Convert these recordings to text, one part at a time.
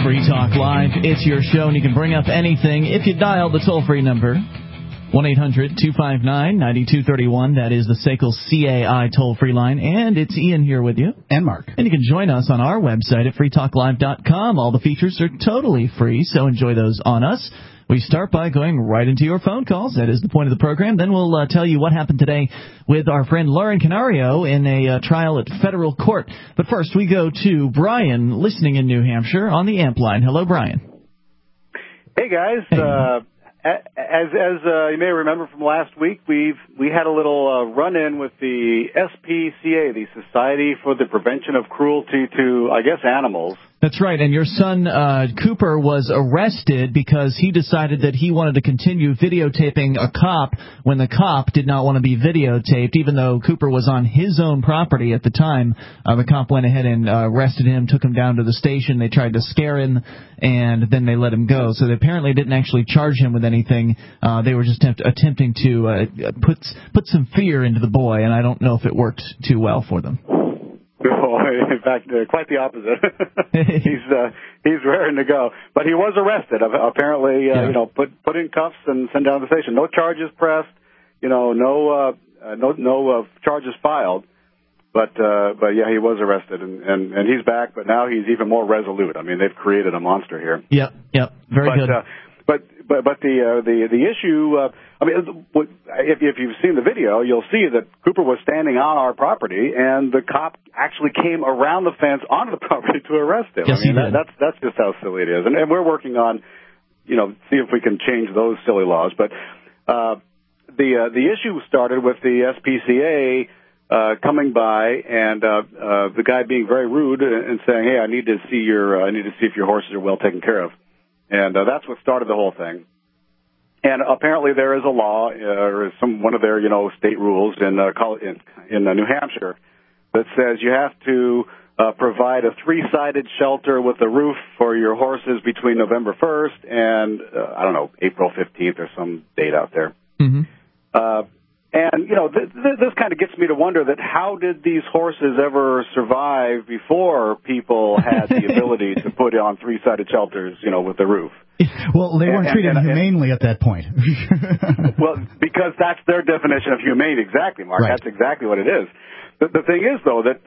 Free Talk Live. It's your show, and you can bring up anything if you dial the toll-free number, 1-800-259-9231. That is the SACL CAI toll-free line. And it's Ian here with you. And Mark. And you can join us on our website at freetalklive.com. All the features are totally free, so enjoy those on us. We start by going right into your phone calls. That is the point of the program. Then we'll tell you what happened today with our friend Lauren Canario in a trial at federal court. But first, we go to Brian, listening in New Hampshire, on the AMP line. Hello, Brian. Hey, guys. Hey. As you may remember from last week, we had a little run-in with the SPCA, the Society for the Prevention of Cruelty to, I guess, Animals. That's right, and your son Cooper was arrested because he decided that he wanted to continue videotaping a cop when the cop did not want to be videotaped, even though Cooper was on his own property at the time. The cop went ahead and arrested him, took him down to the station. They tried to scare him, and then they let him go. So they apparently didn't actually charge him with anything. They were just attempting to put some fear into the boy, and I don't know if it worked too well for them. Oh, in fact, quite the opposite. He's raring to go, but he was arrested. Apparently, put in cuffs and sent down to the station. No charges pressed. No charges filed. But yeah, he was arrested, and he's back. But now he's even more resolute. I mean, they've created a monster here. Yep, very good. But the issue, if you've seen the video, you'll see that Cooper was standing on our property, and the cop actually came around the fence onto the property to arrest him. Yes, he did. That's just how silly it is, and we're working on, see if we can change those silly laws. But the issue started with the SPCA coming by and the guy being very rude and saying, "Hey, I need to see if your horses are well taken care of." And that's what started the whole thing. And apparently there is a law, or one of their, state rules in New Hampshire that says you have to provide a 3-sided shelter with a roof for your horses between November 1st and, April 15th or some date out there. Mm-hmm. And, this kind of gets me to wonder that how did these horses ever survive before people had the ability to put on 3-sided shelters, with the roof? Well, they weren't treated humanely at that point. Well, because that's their definition of humane, exactly, Mark. Right. That's exactly what it is. The thing is, though, that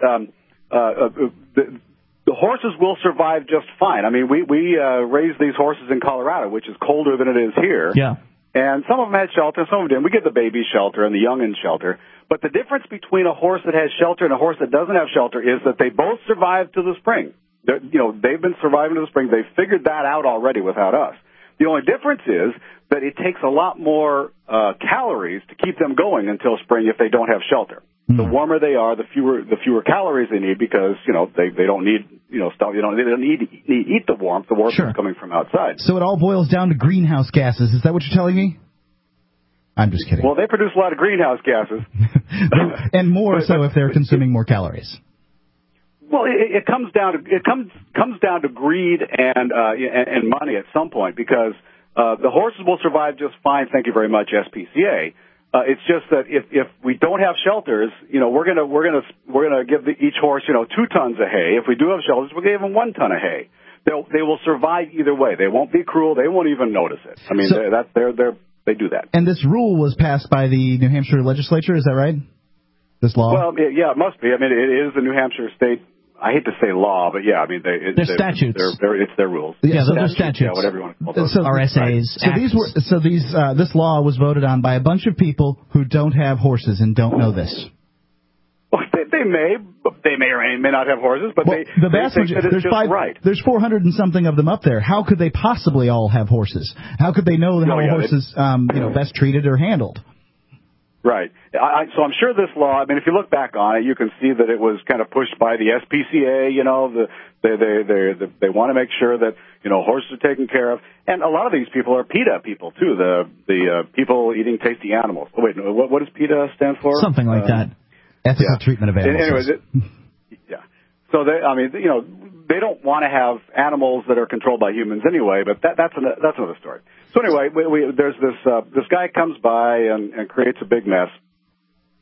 the horses will survive just fine. I mean, we raise these horses in Colorado, which is colder than it is here. Yeah. And some of them had shelter, some of them didn't. We give the baby shelter and the young'un shelter. But the difference between a horse that has shelter and a horse that doesn't have shelter is that they both survive to the spring. They've been surviving to the spring. They've figured that out already without us. The only difference is that it takes a lot more calories to keep them going until spring if they don't have shelter. Mm-hmm. The warmer they are, the fewer calories they need because they don't need stuff. They don't need to eat the warmth. The warmth is coming from outside. So it all boils down to greenhouse gases. Is that what you're telling me? I'm just kidding. Well, they produce a lot of greenhouse gases, and more so if they're consuming more calories. Well, it comes down to greed and money at some point because the horses will survive just fine. Thank you very much, SPCA. It's just that if we don't have shelters, we're gonna give each horse 2 tons of hay. If we do have shelters, we'll give them 1 ton of hay. They will survive either way. They won't be cruel. They won't even notice it. I mean, they do that. And this rule was passed by the New Hampshire legislature. Is that right? This law? Well, yeah, it must be. I mean, it is the New Hampshire state. I hate to say law, but yeah, I mean, they're statutes. It's their rules. Yeah, those are statutes. Yeah, whatever you want to call those. RSAs. This law was voted on by a bunch of people who don't have horses and don't know this. Well, they may or may not have horses, but they think that it's just right. There's 400 and something of them up there. How could they possibly all have horses? How could they know how a horse is best treated or handled? Right. So I'm sure this law, I mean, if you look back on it, you can see that it was kind of pushed by the SPCA, they want to make sure that, horses are taken care of. And a lot of these people are PETA people, too, the people eating tasty animals. Oh, wait, what does PETA stand for? Something like that. Ethical treatment of animals. Anyways, yeah. So they don't want to have animals that are controlled by humans anyway, but that's another story. So anyway, there's this guy comes by and creates a big mess,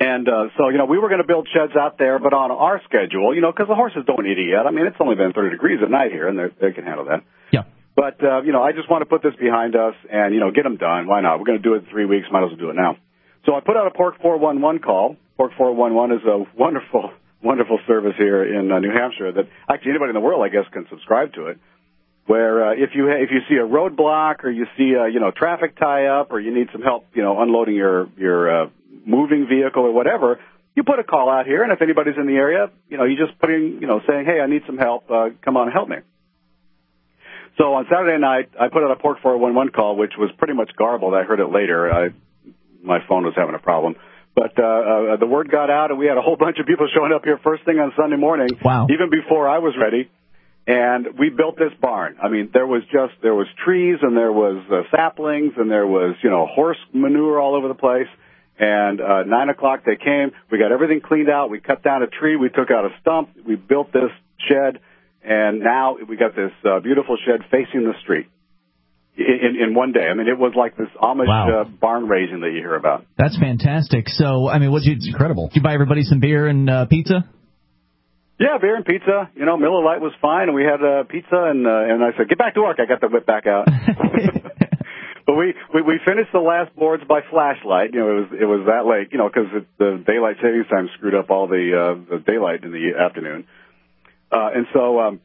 And so, we were going to build sheds out there, but on our schedule, because the horses don't eat it yet. I mean, it's only been 30 degrees at night here, and they can handle that. Yeah. But, I just want to put this behind us and, get them done. Why not? We're going to do it in 3 weeks. Might as well do it now. So I put out a Pork 411 call. Pork 411 is a wonderful, wonderful service here in New Hampshire that actually anybody in the world, I guess, can subscribe to it. Where if you see a roadblock or you see a traffic tie up or you need some help unloading your moving vehicle or whatever, you put a call out here, and if anybody's in the area, you just put in saying, hey, I need some help, come on and help me. So on Saturday night I put out a Pork 411 call, which was pretty much garbled. I heard it later. My phone was having a problem. But the word got out, and we had a whole bunch of people showing up here first thing on Sunday morning. Wow. Even before I was ready. And we built this barn. I mean, there was trees, and there was saplings, and there was, horse manure all over the place. And 9 o'clock they came. We got everything cleaned out. We cut down a tree. We took out a stump. We built this shed. And now we got this beautiful shed facing the street in one day. I mean, it was like this Amish barn raising that you hear about. That's fantastic. So, I mean, it's incredible. Did you buy everybody some beer and pizza? Yeah, beer and pizza. Miller Lite was fine, and we had pizza, and I said, get back to work. I got the whip back out. But we finished the last boards by flashlight. It was that late, because the daylight savings time screwed up all the daylight in the afternoon. And so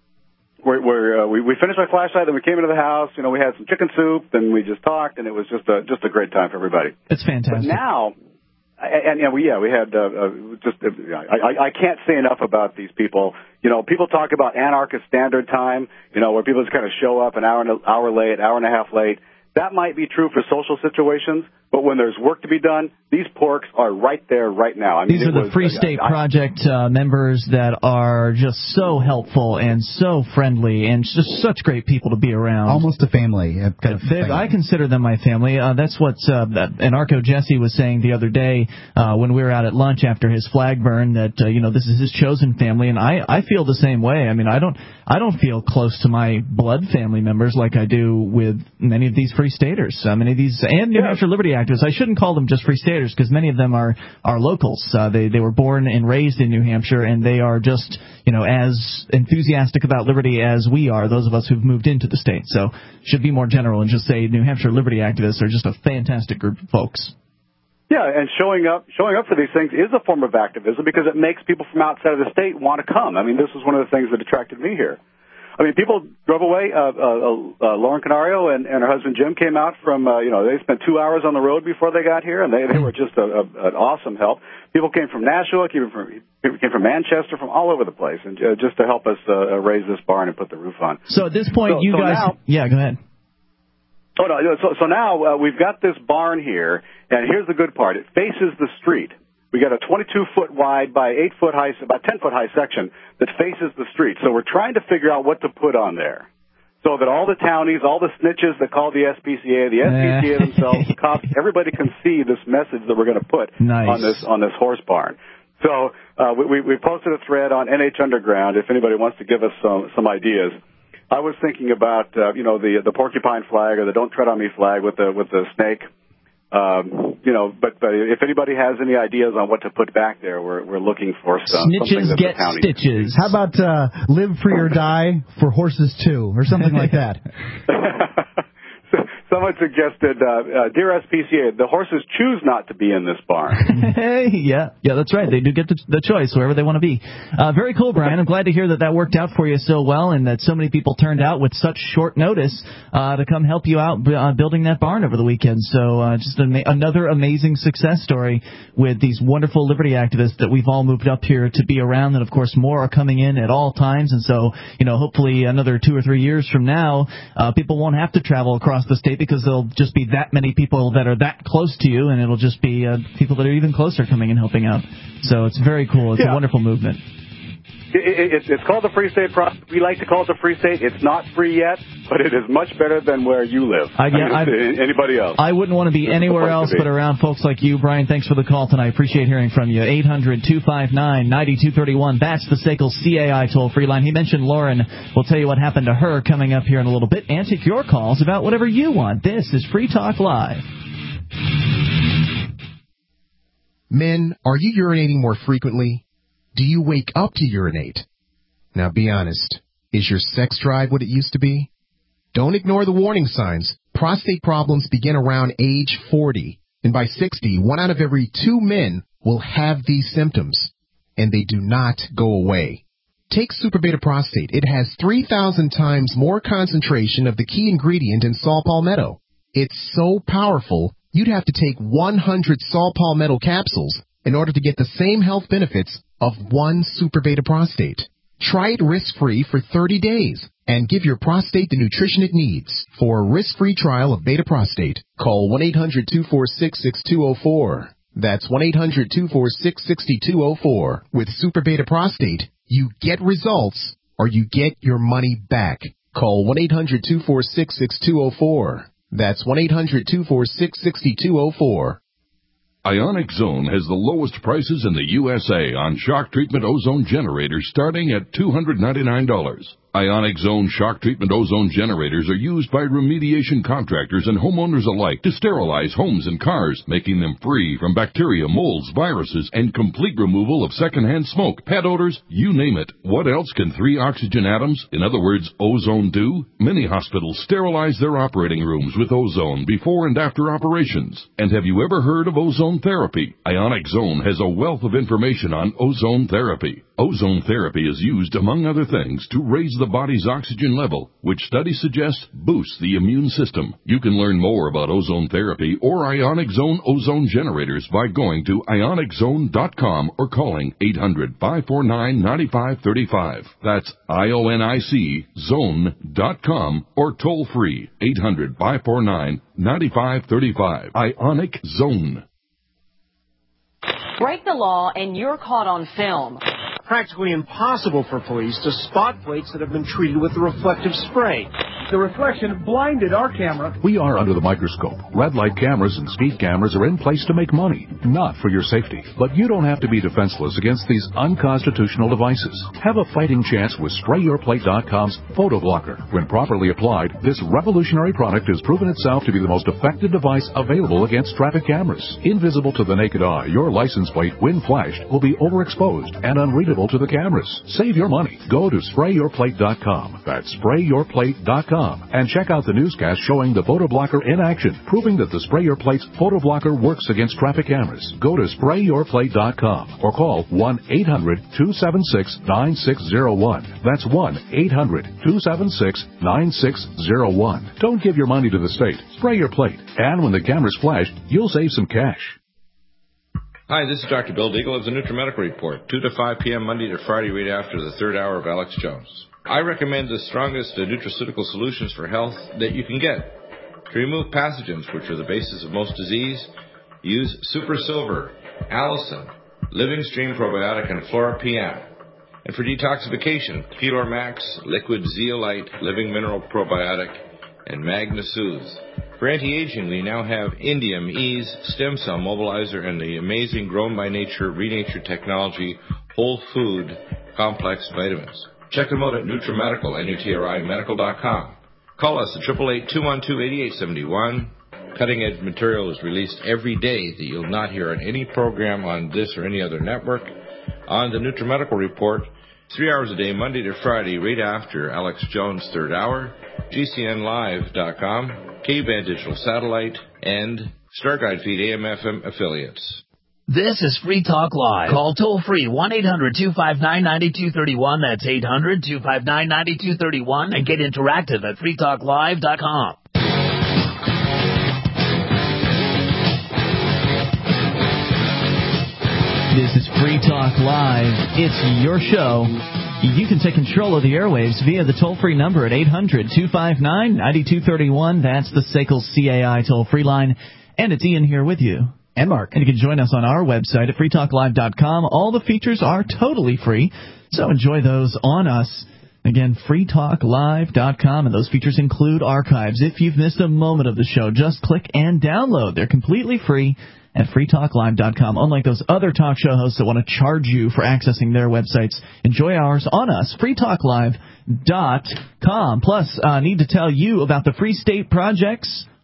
we finished by flashlight, then we came into the house. We had some chicken soup, and we just talked, and it was just a great time for everybody. It's fantastic. But now. We had I can't say enough about these people. People talk about anarchist standard time, where people just kind of show up an hour late, hour and a half late. That might be true for social situations, but when there's work to be done, these porks are right there right now. I mean, these are the Free State Project members that are just so helpful and so friendly and just such great people to be around. Almost a family. I consider them my family. That's what Anarcho Jesse was saying the other day when we were out at lunch after his flag burn, that this is his chosen family, and I feel the same way. I mean, I don't feel close to my blood family members like I do with many of these Free Staters. Many of these and New Hampshire Liberty activists. I shouldn't call them just Free Staters because many of them are locals. They were born and raised in New Hampshire, and they are just as enthusiastic about liberty as we are, those of us who've moved into the state. So should be more general and just say New Hampshire Liberty activists are just a fantastic group of folks. Yeah, and showing up for these things is a form of activism because it makes people from outside of the state want to come. I mean, this was one of the things that attracted me here. I mean, people drove away. Lauren Canario and her husband Jim came out from, they spent 2 hours on the road before they got here, and they were just an awesome help. People came from Nashua, people came from Manchester, from all over the place, and just to help us raise this barn and put the roof on. So at this point, go ahead. Oh, no, so now we've got this barn here, and here's the good part. It faces the street. We got a 22-foot wide by 8-foot high, about 10-foot high section that faces the street. So we're trying to figure out what to put on there so that all the townies, all the snitches that call the SPCA themselves, the cops, everybody can see this message that we're going to put on this horse barn. So we posted a thread on NH Underground if anybody wants to give us some ideas. I was thinking about the porcupine flag or the Don't Tread on Me flag with the snake. But if anybody has any ideas on what to put back there, we're looking for some. Snitches get stitches. How about live free or die for horses too, or something like that? Someone suggested, dear SPCA, the horses choose not to be in this barn. Yeah, that's right. They do get the choice wherever they want to be. Very cool, Brian. I'm glad to hear that worked out for you so well and that so many people turned out with such short notice to come help you out building that barn over the weekend. So just another amazing success story with these wonderful liberty activists that we've all moved up here to be around. And, of course, more are coming in at all times. And so, hopefully another 2 or 3 years from now, people won't have to travel across the state because there'll just be that many people that are that close to you, and it'll just be people that are even closer coming and helping out. So it's very cool. It's a wonderful movement. It's called the Free State Project. We like to call it the Free State. It's not free yet, but it is much better than where you live. Anybody else. I wouldn't want to be anywhere else but around folks like you. Brian, thanks for the call tonight. Appreciate hearing from you. 800-259-9231. That's the SACL CAI toll-free line. He mentioned Lauren. We'll tell you what happened to her coming up here in a little bit and take your calls about whatever you want. This is Free Talk Live. Men, are you urinating more frequently? Do you wake up to urinate? Now be honest. Is your sex drive what it used to be? Don't ignore the warning signs. Prostate problems begin around age 40. And by 60, 1 out of every 2 men will have these symptoms. And they do not go away. Take Super Beta Prostate. It has 3,000 times more concentration of the key ingredient in saw palmetto. It's so powerful, you'd have to take 100 saw palmetto capsules in order to get the same health benefits of 1 Super Beta Prostate. Try it risk-free for 30 days and give your prostate the nutrition it needs. For a risk-free trial of Beta Prostate, call 1-800-246-6204. That's 1-800-246-6204. With Super Beta Prostate, you get results or you get your money back. Call 1-800-246-6204. That's 1-800-246-6204. Ionic Zone has the lowest prices in the USA on shock treatment ozone generators starting at $299. Ionic Zone shock treatment ozone generators are used by remediation contractors and homeowners alike to sterilize homes and cars, making them free from bacteria, molds, viruses, and complete removal of secondhand smoke, pet odors, you name it. What else can 3 oxygen atoms, in other words, ozone, do? Many hospitals sterilize their operating rooms with ozone before and after operations. And have you ever heard of ozone therapy? Ionic Zone has a wealth of information on ozone therapy. Ozone therapy is used, among other things, to raise the body's oxygen level, which studies suggest boosts the immune system. You can learn more about ozone therapy or Ionic Zone ozone generators by going to ioniczone.com or calling 800-549-9535. That's IONIC zone.com or toll free 800-549-9535. Ionic Zone. Break the law and you're caught on film. Practically impossible for police to spot plates that have been treated with reflective spray. The reflection blinded our camera. We are under the microscope. Red light cameras and speed cameras are in place to make money, not for your safety. But you don't have to be defenseless against these unconstitutional devices. Have a fighting chance with SprayYourPlate.com's Photo Blocker. When properly applied, this revolutionary product has proven itself to be the most effective device available against traffic cameras. Invisible to the naked eye, your license plate, when flashed, will be overexposed and unreadable to the cameras. Save your money. Go to SprayYourPlate.com. That's SprayYourPlate.com. And check out the newscast showing the Photo Blocker in action, proving that the Spray Your Plate's Photo Blocker works against traffic cameras. Go to SprayYourPlate.com or call 1-800-276-9601. That's 1-800-276-9601. Don't give your money to the state. Spray your plate. And when the cameras flash, you'll save some cash. Hi, this is Dr. Bill Deagle of the NutriMedical Report, 2 to 5 p.m. Monday to Friday, right after the third hour of Alex Jones. I recommend the strongest nutraceutical solutions for health that you can get. To remove pathogens, which are the basis of most disease, use Super Silver, Allison, Living Stream Probiotic, and Flora PM. And for detoxification, Pelor Max, Liquid Zeolite, Living Mineral Probiotic, and Magna Soothe. For anti-aging, we now have Indium, Ease, Stem Cell Mobilizer, and the amazing Grown by Nature, Renature Technology, Whole Food Complex Vitamins. Check them out at NutriMedical, NutriMedical.com. Call us at 888-212-8871. Cutting-edge material is released every day that you'll not hear on any program on this or any other network. On the NutriMedical Report, 3 hours a day, Monday to Friday, right after Alex Jones' third hour, GCNlive.com, K-Band Digital Satellite, and Starguide Feed AM/FM affiliates. This is Free Talk Live. Call toll-free 1-800-259-9231. That's 800-259-9231. And get interactive at freetalklive.com. This is Free Talk Live. It's your show. You can take control of the airwaves via the toll-free number at 800-259-9231. That's the SACL CAI toll-free line. And it's Ian here with you. And Mark. And you can join us on our website at freetalklive.com. All the features are totally free, so enjoy those on us. Again, freetalklive.com, and those features include archives. If you've missed a moment of the show, just click and download. They're completely free at freetalklive.com. Unlike those other talk show hosts that want to charge you for accessing their websites, enjoy ours on us, freetalklive.com. Plus, I need to tell you about the Free State Project's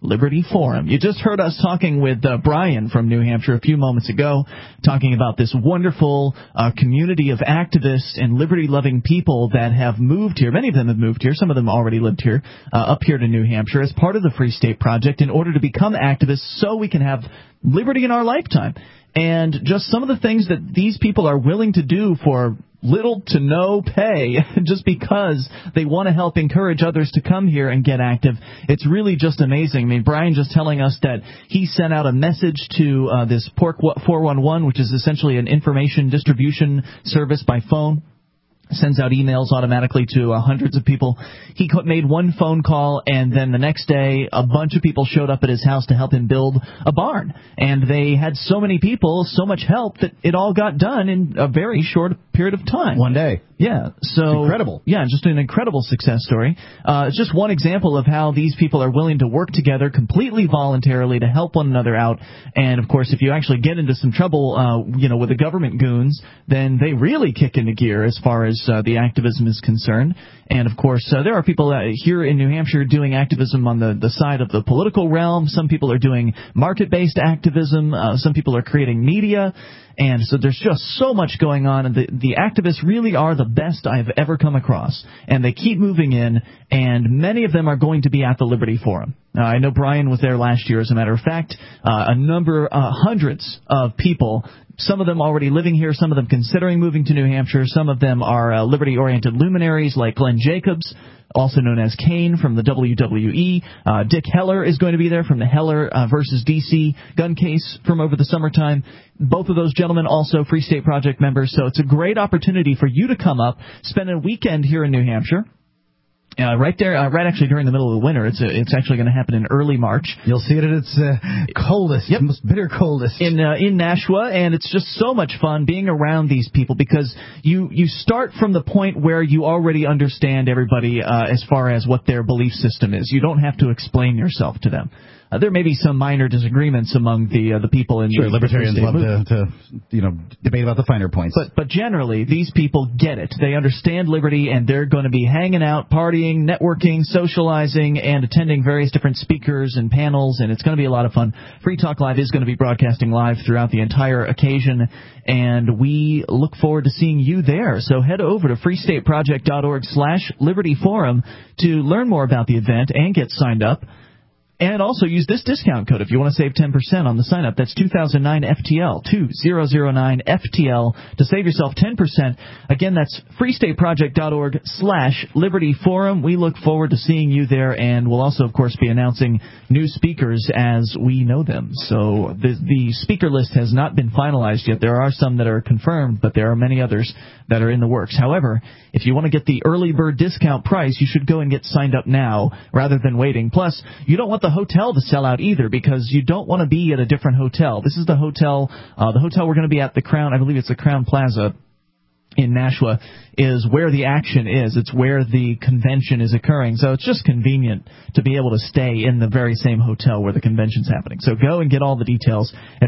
Liberty Forum. You just heard us talking with Brian from New Hampshire a few moments ago, talking about this wonderful community of activists and liberty-loving people that have moved here. Many of them have moved here. Some of them already lived here, up here to New Hampshire as part of the Free State Project in order to become activists so we can have liberty in our lifetime. And just some of the things that these people are willing to do for little to no pay just because they want to help encourage others to come here and get active. It's really just amazing. I mean, Brian just telling us that he sent out a message to this Pork 411, which is essentially an information distribution service by phone. Sends out emails automatically to hundreds of people. He made one phone call, and then the next day a bunch of people showed up at his house to help him build a barn. And they had so many people, so much help, that it all got done in a very short period of time. One day. Yeah, so incredible. Yeah, just an incredible success story. It's just one example of how these people are willing to work together completely voluntarily to help one another out. And of course, if you actually get into some trouble, with the government goons, then they really kick into gear as far as the activism is concerned. And of course, there are people here in New Hampshire doing activism on the side of the political realm. Some people are doing market-based activism. Some people are creating media. And so there's just so much going on, and the activists really are the best I've ever come across. And they keep moving in, and many of them are going to be at the Liberty Forum. I know Brian was there last year, as a matter of fact. Hundreds of people, some of them already living here, some of them considering moving to New Hampshire, some of them are liberty-oriented luminaries like Glenn Jacobs, also known as Kane from the WWE. Dick Heller is going to be there from the Heller versus D.C. gun case from over the summertime. Both of those gentlemen also Free State Project members, so it's a great opportunity for you to come up, spend a weekend here in New Hampshire. Right actually during the middle of the winter. It's actually going to happen in early March. You'll see it at its coldest, most bitter coldest. In Nashua, and it's just so much fun being around these people because you start from the point where you already understand everybody as far as what their belief system is. You don't have to explain yourself to them. There may be some minor disagreements among the people in the libertarians love to debate about the finer points. But generally, these people get it. They understand liberty, and they're going to be hanging out, partying, networking, socializing, and attending various different speakers and panels, and it's going to be a lot of fun. Free Talk Live is going to be broadcasting live throughout the entire occasion, and we look forward to seeing you there. So head over to freestateproject.org/Liberty Forum to learn more about the event and get signed up. And also use this discount code if you want to save 10% on the sign-up. That's 2009FTL, 2009FTL, to save yourself 10%. Again, that's freestateproject.org/Liberty Forum. We look forward to seeing you there, and we'll also, of course, be announcing new speakers as we know them. So the speaker list has not been finalized yet. There are some that are confirmed, but there are many others that are in the works. However, if you want to get the early bird discount price, you should go and get signed up now rather than waiting. Plus, you don't want the hotel to sell out either because you don't want to be at a different hotel. This is the hotel we're going to be at, the Crown, I believe it's the Crown Plaza in Nashua, is where the action is. It's where the convention is occurring. So it's just convenient to be able to stay in the very same hotel where the convention's happening. So go and get all the details at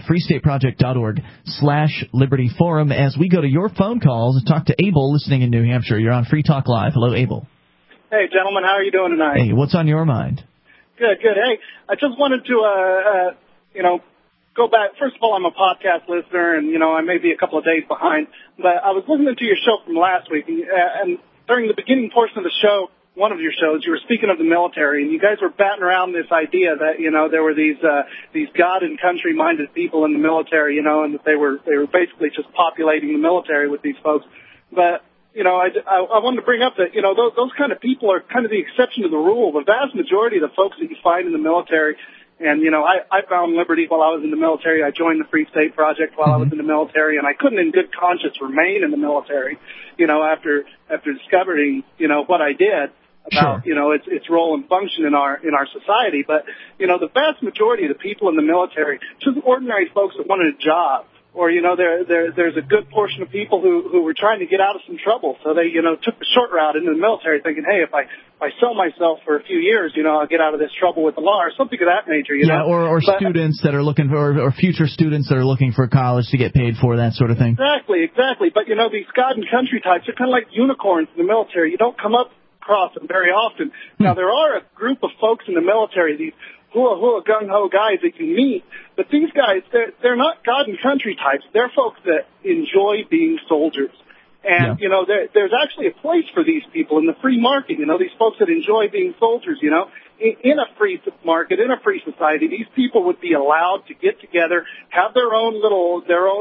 freestateproject.org/Liberty Forum as we go to your phone calls and talk to Abel listening in New Hampshire. You're on Free Talk Live. Hello, Abel. Hey, gentlemen. How are you doing tonight? Hey, what's on your mind? Good. Hey, I just wanted to, go back. First of all, I'm a podcast listener, and, I may be a couple of days behind, but I was listening to your show from last week, and during the beginning portion of the show, one of your shows, you were speaking of the military, and you guys were batting around this idea that, there were these God and country-minded people in the military, and that they were basically just populating the military with these folks. But I wanted to bring up that, those kind of people are kind of the exception to the rule. The vast majority of the folks that you find in the military, and, I found liberty while I was in the military. I joined the Free State Project while I was in the military, and I couldn't in good conscience remain in the military, after discovering, what I did about, its role and function in our society. But, the vast majority of the people in the military, just ordinary folks that wanted a job, or, there's a good portion of people who were trying to get out of some trouble. So they, took the short route into the military thinking, hey, if I sell myself for a few years, I'll get out of this trouble with the law or something of that nature, or students that are looking for, or future students that are looking for college to get paid for, that sort of thing. Exactly. But, these God and country types are kind of like unicorns in the military. You don't come across them very often. Now, there are a group of folks in the military, these hula gung-ho guys that you meet. But these guys, they're not God and country types. They're folks that enjoy being soldiers. And, you know, there's actually a place for these people in the free market, you know, these folks that enjoy being soldiers, you know. In a free market, in a free society, these people would be allowed to get together, have their own little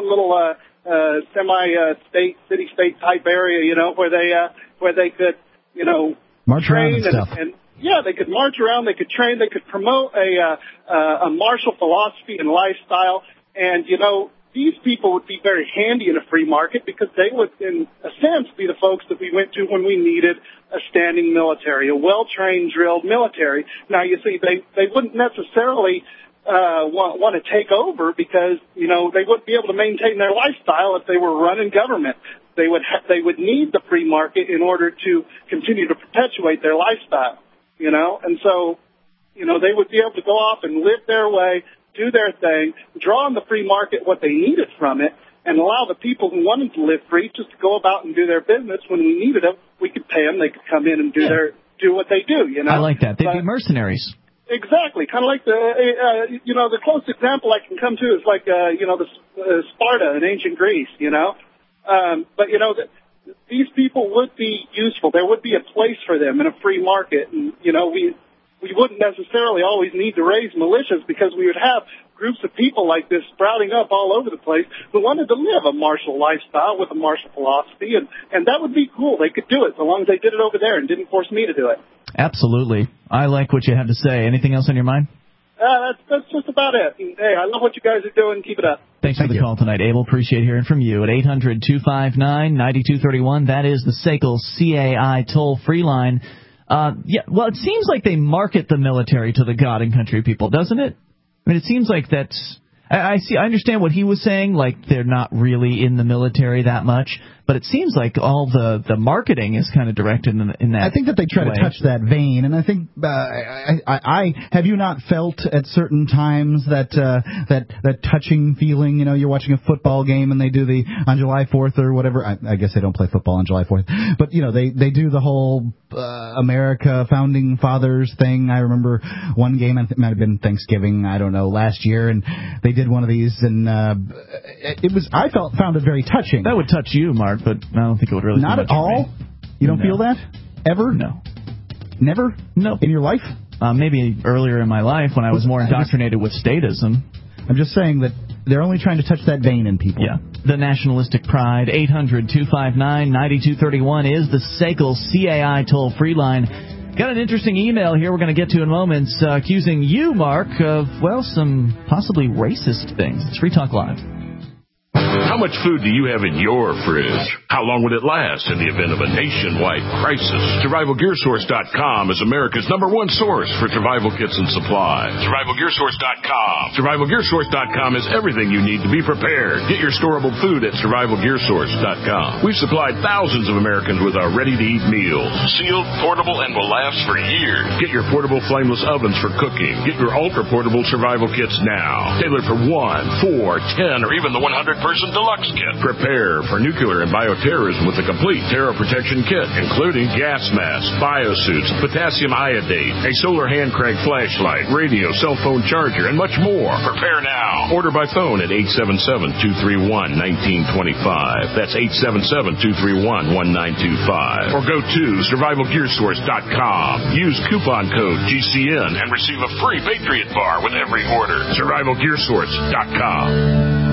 semi-state, city-state type area, you know, where they could, you know, march train around and stuff. And yeah, they could march around, they could train, they could promote a martial philosophy and lifestyle. And, you know, these people would be very handy in a free market because they would, in a sense, be the folks that we went to when we needed a standing military, a well-trained, drilled military. Now, you see, they wouldn't necessarily want to take over because, you know, they wouldn't be able to maintain their lifestyle if they were running government. They would need the free market in order to continue to perpetuate their lifestyle, you know. And so, you know, they would be able to go off and live their way, do their thing, draw on the free market what they needed from it, and allow the people who wanted to live free just to go about and do their business. When we needed them, we could pay them. They could come in and do what they do, you know. I like that. They'd be mercenaries. Exactly. Kind of like you know, the closest example I can come to is like, you know, the Sparta in ancient Greece, you know. But, you know, these people would be useful. There would be a place for them in a free market. And, you know, we wouldn't necessarily always need to raise militias because we would have groups of people like this sprouting up all over the place who wanted to live a martial lifestyle with a martial philosophy. And that would be cool. They could do it so long as they did it over there and didn't force me to do it. Absolutely. I like what you have to say. Anything else on your mind? That's just about it. Hey, I love what you guys are doing. Keep it up. Thanks for the call tonight, Abel. Appreciate hearing from you at 800-259-9231. That is the SACL CAI toll-free line. Well, it seems like they market the military to the God and country people, doesn't it? I mean, it seems like that's... I understand what he was saying, like they're not really in the military that much, but it seems like all the marketing is kind of directed in that. I think that they try way. to touch that vein, and I think I have you not felt at certain times that touching feeling? You know, you're watching a football game and they do the on July 4th or whatever. I guess they don't play football on July 4th, but you know they do the whole America founding fathers thing. I remember one game, it might have been Thanksgiving, I don't know, last year, and they did one of these, and I found it very touching. That would touch you, Mark, but I don't think it would really. Not at all. You don't feel that ever? No. Never? No. In your life? Maybe earlier in my life when I was more indoctrinated with statism. I'm just saying that they're only trying to touch that vein in people. Yeah. The nationalistic pride. 800-259-9231 is the SACL CAI toll-free line. Got an interesting email here we're going to get to in moments accusing you, Mark, of, well, some possibly racist things. It's Free Talk Live. How much food do you have in your fridge? How long would it last in the event of a nationwide crisis? SurvivalGearSource.com is America's #1 source for survival kits and supplies. SurvivalGearSource.com. SurvivalGearSource.com is everything you need to be prepared. Get your storable food at SurvivalGearSource.com. We've supplied thousands of Americans with our ready-to-eat meals. Sealed, portable, and will last for years. Get your portable flameless ovens for cooking. Get your ultra-portable survival kits now. Tailored for 1, 4, 10, or even the 100-person deluxe kit. Prepare for nuclear and bioterrorism with a complete terror protection kit, including gas masks, biosuits, potassium iodate, a solar hand crank flashlight, radio, cell phone charger, and much more. Prepare now. Order by phone at 877-231-1925. That's 877-231-1925. Or go to SurvivalGearSource.com. Use coupon code GCN and receive a free Patriot Bar with every order. SurvivalGearSource.com.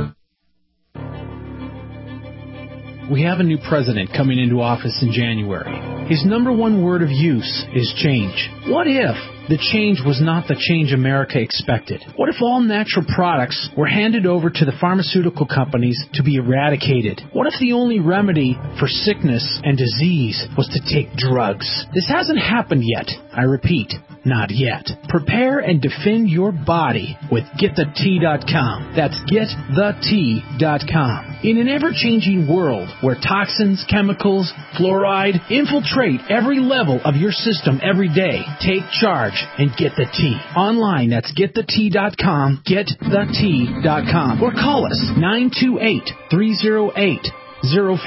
We have a new president coming into office in January. His #1 word of use is change. What if the change was not the change America expected? What if all natural products were handed over to the pharmaceutical companies to be eradicated? What if the only remedy for sickness and disease was to take drugs? This hasn't happened yet. I repeat, not yet. Prepare and defend your body with GetTheT.com. That's GetTheT.com. In an ever-changing world where toxins, chemicals, fluoride infiltrate every level of your system every day, take charge and get the T. Online, that's GetTheT.com, GetTheT.com. Or call us,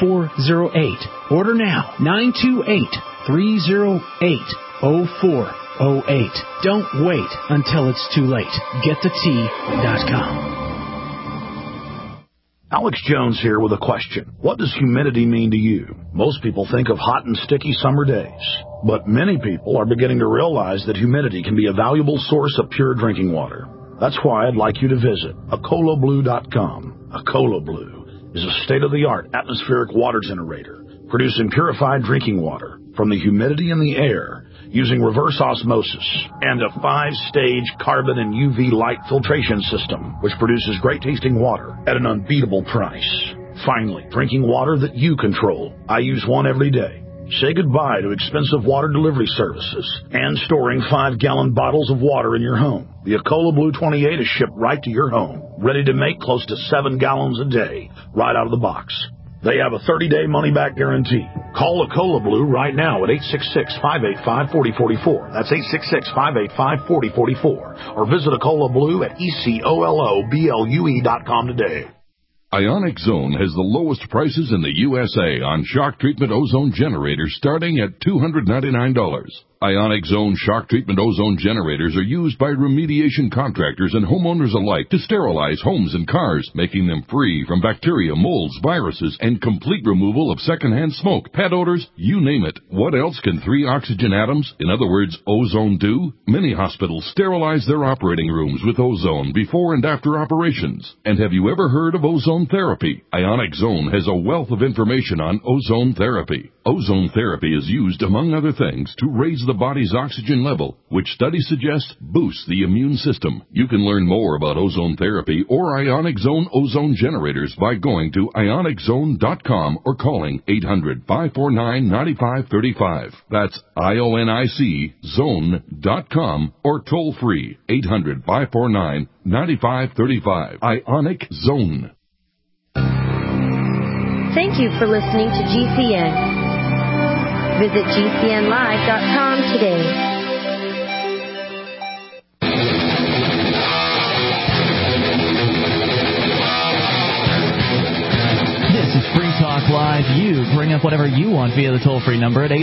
928-308-0408. Order now, 928-308-0408. Don't wait until it's too late. GetTheT.com. Alex Jones here with a question. What does humidity mean to you? Most people think of hot and sticky summer days, but many people are beginning to realize that humidity can be a valuable source of pure drinking water. That's why I'd like you to visit AcolaBlue.com. Acola Blue is a state-of-the-art atmospheric water generator producing purified drinking water from the humidity in the air using reverse osmosis and a 5-stage carbon and UV light filtration system, which produces great-tasting water at an unbeatable price. Finally, drinking water that you control. I use one every day. Say goodbye to expensive water delivery services and storing 5-gallon bottles of water in your home. The Acola Blue 28 is shipped right to your home, ready to make close to 7 gallons a day, right out of the box. They have a 30-day money-back guarantee. Call Acola Blue right now at 866-585-4044. That's 866-585-4044. Or visit Acola Blue at ECOLOBLUE.com today. Ionic Zone has the lowest prices in the USA on shock treatment ozone generators starting at $299. Ionic Zone shock treatment ozone generators are used by remediation contractors and homeowners alike to sterilize homes and cars, making them free from bacteria, molds, viruses, and complete removal of secondhand smoke, pet odors, you name it. What else can 3 oxygen atoms, in other words, ozone, do? Many hospitals sterilize their operating rooms with ozone before and after operations. And have you ever heard of ozone therapy? Ionic Zone has a wealth of information on ozone therapy. Ozone therapy is used, among other things, to raise the body's oxygen level, which studies suggest boosts the immune system. You can learn more about ozone therapy or Ionic Zone ozone generators by going to ioniczone.com or calling 800-549-9535. That's IONIC zone.com or toll free 800-549-9535. Ionic Zone. Thank you for listening to GCN. Visit GCNlive.com today. This is Free Talk Live. You bring up whatever you want via the toll-free number at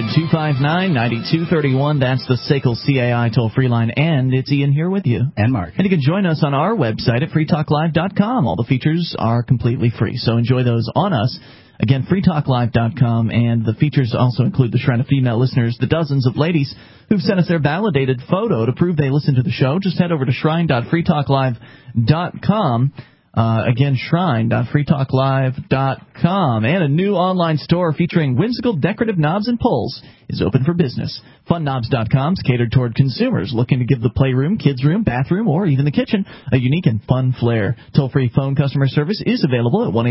800-259-9231. That's the SACL CAI toll-free line, and it's Ian here with you. And Mark. And you can join us on our website at freetalklive.com. All the features are completely free, so enjoy those on us. Again, freetalklive.com, and the features also include the Shrine of Female Listeners, the dozens of ladies who've sent us their validated photo to prove they listen to the show. Just head over to shrine.freetalklive.com. Again, shrine.freetalklive.com. And a new online store featuring whimsical decorative knobs and poles is open for business. Funknobs.com is catered toward consumers looking to give the playroom, kids' room, bathroom, or even the kitchen a unique and fun flair. Toll-free phone customer service is available at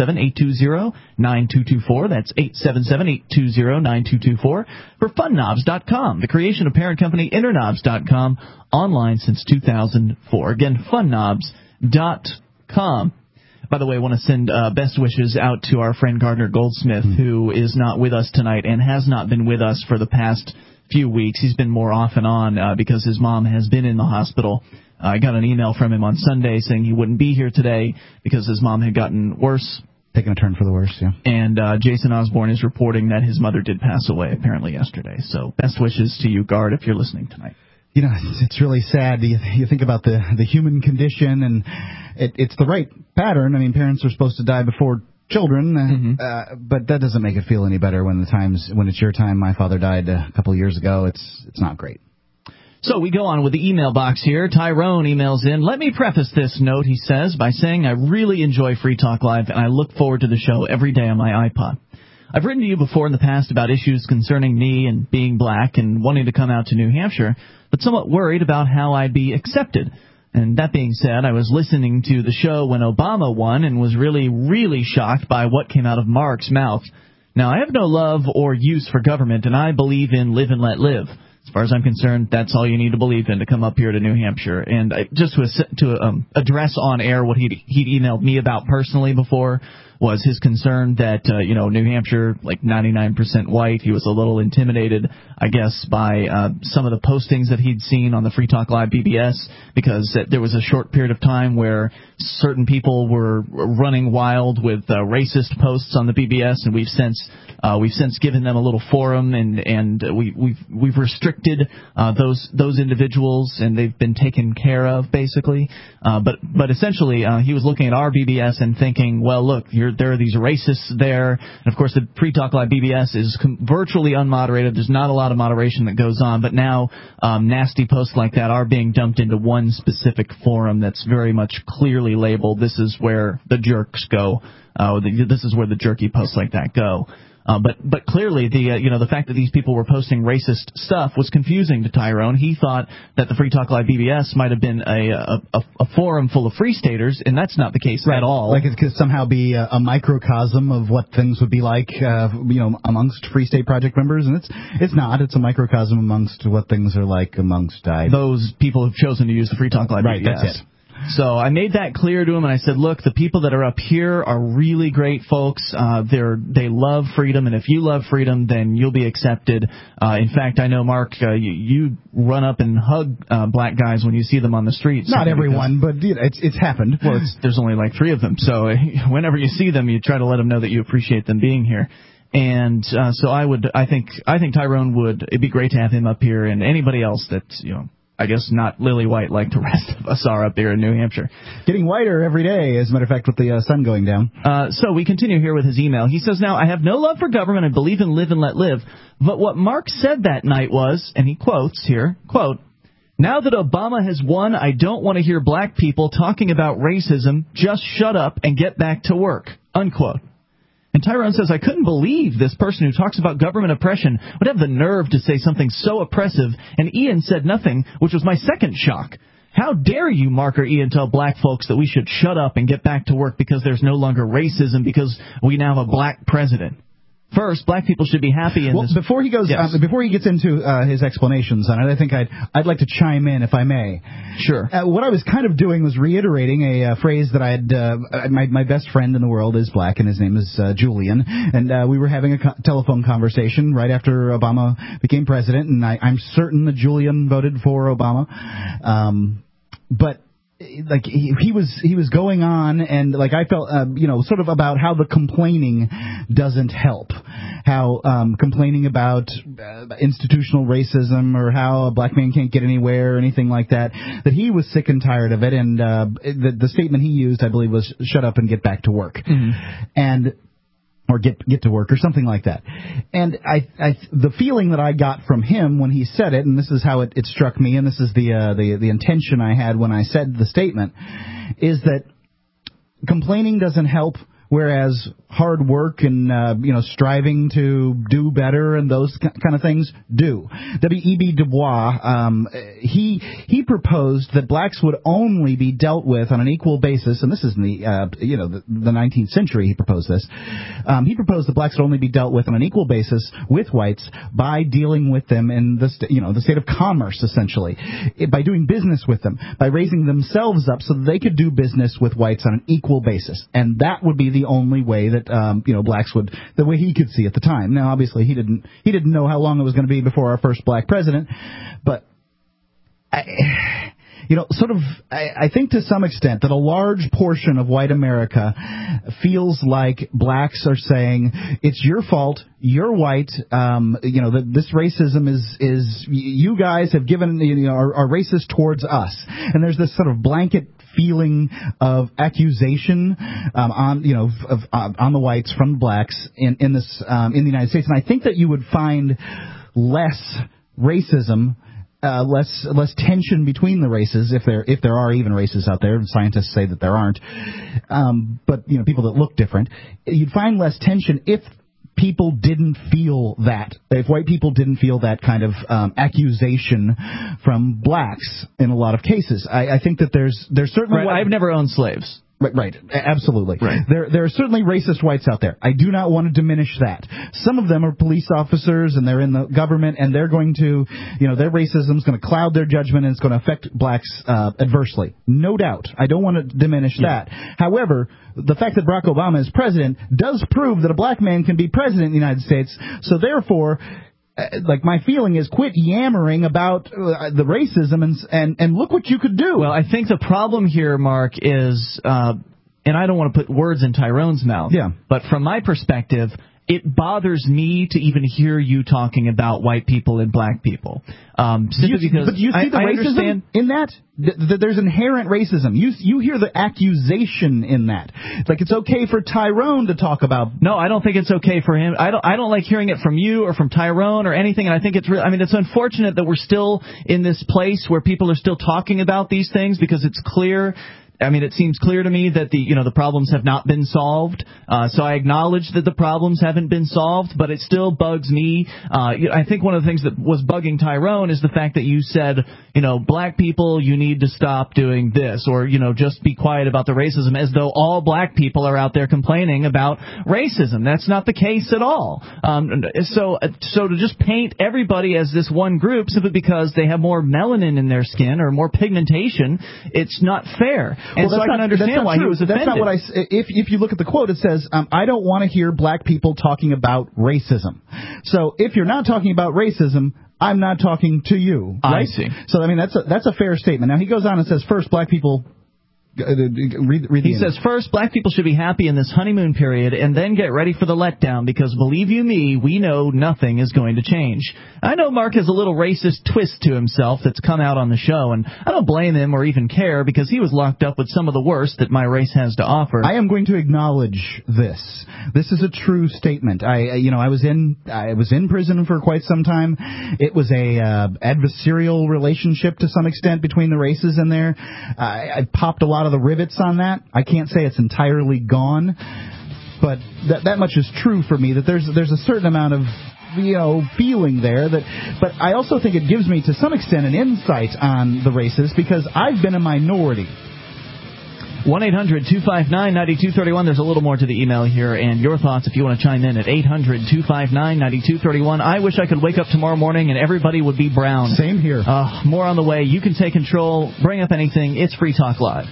1-877-820-9224. That's 877-820-9224. For Funknobs.com, the creation of parent company Interknobs.com, online since 2004. Again, Funknobs.com. By the way, I want to send best wishes out to our friend Gardner Goldsmith, who is not with us tonight and has not been with us for the past few weeks. He's been more off and on because his mom has been in the hospital. I got an email from him on Sunday saying he wouldn't be here today because his mom had gotten worse. Taking a turn for the worse, yeah. And Jason Osborne is reporting that his mother did pass away apparently yesterday. So best wishes to you, Gard, if you're listening tonight. You know, it's really sad. You think about the human condition, and it's the right pattern. I mean, parents are supposed to die before children, but that doesn't make it feel any better when it's your time. My father died a couple of years ago. It's not great. So we go on with the email box here. Tyrone emails in, "Let me preface this note," he says, "by saying I really enjoy Free Talk Live, and I look forward to the show every day on my iPod. I've written to you before in the past about issues concerning me and being black and wanting to come out to New Hampshire, but somewhat worried about how I'd be accepted. And that being said, I was listening to the show when Obama won and was really, really shocked by what came out of Mark's mouth. Now, I have no love or use for government, and I believe in live and let live. As far as I'm concerned, that's all you need to believe in to come up here to New Hampshire." And just to address on air what he'd emailed me about personally before, was his concern that, New Hampshire, like 99% white. He was a little intimidated, I guess, by some of the postings that he'd seen on the Free Talk Live BBS, because there was a short period of time where certain people were running wild with racist posts on the BBS, and we've since given them a little forum, and we've restricted those individuals, and they've been taken care of, basically. But essentially, he was looking at our BBS and thinking, well, look, there are these racists there. And of course, the Free Talk Live BBS is virtually unmoderated. There's not a lot of moderation that goes on. But now nasty posts like that are being dumped into one specific forum that's very much clearly labeled. This is where the jerks go. This is where the jerky posts like that go. But clearly the fact that these people were posting racist stuff was confusing to Tyrone. He thought that the Free Talk Live BBS might have been a forum full of free staters, and that's not the case at all. Like it could somehow be a microcosm of what things would be like, amongst Free State Project members, and it's not. It's a microcosm amongst what things are like amongst those people who've chosen to use the Free Talk Live BBS. Right, that's it. So I made that clear to him, and I said, look, the people that are up here are really great folks. They love freedom, and if you love freedom, then you'll be accepted. In fact, I know, Mark, you run up and hug black guys when you see them on the street. Not everyone, but it's happened. Well, there's only like 3 of them, so whenever you see them, you try to let them know that you appreciate them being here. And so I think Tyrone it'd be great to have him up here, and anybody else that's, I guess not lily white like the rest of us are up there in New Hampshire. Getting whiter every day, as a matter of fact, with the sun going down. So we continue here with his email. He says, now, I have no love for government and believe in live and let live. But what Mark said that night was, and he quotes here, quote, now that Obama has won, I don't want to hear black people talking about racism. Just shut up and get back to work, unquote. And Tyrone says, I couldn't believe this person who talks about government oppression would have the nerve to say something so oppressive, and Ian said nothing, which was my second shock. How dare you, Mark or Ian, tell black folks that we should shut up and get back to work because there's no longer racism because we now have a black president? First, black people should be happy in this. Before he goes, before he gets into his explanations on it, I think I'd like to chime in, if I may. Sure. What I was kind of doing was reiterating a phrase that I had. My best friend in the world is black, and his name is Julian, and we were having a telephone conversation right after Obama became president, and I'm certain that Julian voted for Obama, but. Like he was going on, and like I felt sort of about how the complaining doesn't help, how complaining about institutional racism or how a black man can't get anywhere or anything like that he was sick and tired of it, and the statement he used, I believe, was shut up and get back to work. And or get to work or something like that. And the feeling that I got from him when he said it, and this is how it struck me, and this is the intention I had when I said the statement, is that complaining doesn't help, whereas hard work and striving to do better and those kind of things do. W.E.B. Du Bois, he proposed that blacks would only be dealt with on an equal basis, and this is in the 19th century. He proposed this. He proposed that blacks would only be dealt with on an equal basis with whites by dealing with them in the state of commerce, essentially, by doing business with them, by raising themselves up so that they could do business with whites on an equal basis, and that would be the only way that blacks would, the way he could see at the time. Now, obviously, he didn't know how long it was going to be before our first black president, but I think to some extent that a large portion of white America feels like blacks are saying it's your fault, you're white, that this racism is you guys have given are racist towards us, and there's this sort of blanket feeling of accusation on the whites from blacks in the United States, and I think that you would find less racism, less tension between the races, if there are even races out there. Scientists say that there aren't, but people that look different. You'd find less tension if people didn't feel that, if white people didn't feel that kind of accusation from blacks in a lot of cases. I think that there's certainly... Right, I've never owned slaves. Right. Absolutely. Right. There are certainly racist whites out there. I do not want to diminish that. Some of them are police officers and they're in the government and they're going to, their racism is going to cloud their judgment and it's going to affect blacks adversely. No doubt. I don't want to diminish that. However, the fact that Barack Obama is president does prove that a black man can be president in the United States. So therefore, my feeling is quit yammering about the racism and look what you could do. Well, I think the problem here, Mark, is, and I don't want to put words in Tyrone's mouth, but from my perspective, it bothers me to even hear you talking about white people and black people. Simply because but do you see the racism in that? There's inherent racism. You hear the accusation in that. It's okay for Tyrone to talk about. No, I don't think it's okay for him. I don't like hearing it from you or from Tyrone or anything. And I think it's it's unfortunate that we're still in this place where people are still talking about these things because it's clear. It seems clear to me that the problems have not been solved. So I acknowledge that the problems haven't been solved, but it still bugs me. I think one of the things that was bugging Tyrone is the fact that you said, black people, you need to stop doing this, or, just be quiet about the racism, as though all black people are out there complaining about racism. That's not the case at all. So to just paint everybody as this one group simply because they have more melanin in their skin or more pigmentation, it's not fair. And so I can understand why he was offended. That's not what I. If you look at the quote, it says, "I don't want to hear black people talking about racism." So if you're not talking about racism, I'm not talking to you. Right? I see. So that's a fair statement. Now he goes on and says, first, black people. He says, first, black people should be happy in this honeymoon period and then get ready for the letdown because, believe you me, we know nothing is going to change. I know Mark has a little racist twist to himself that's come out on the show, and I don't blame him or even care because he was locked up with some of the worst that my race has to offer. I am going to acknowledge this. This is a true statement. I was in prison for quite some time. It was a adversarial relationship to some extent between the races in there. I popped a lot of the rivets on that. I can't say it's entirely gone, but that much is true for me, that there's a certain amount of feeling there, but I also think it gives me to some extent an insight on the races because I've been a minority. 1-800-259-9231. There's a little more to the email here, and your thoughts if you want to chime in at 800-259-9231. I wish I could wake up tomorrow morning and everybody would be brown. Same here. More on the way. You can take control. Bring up anything. It's Free Talk Live.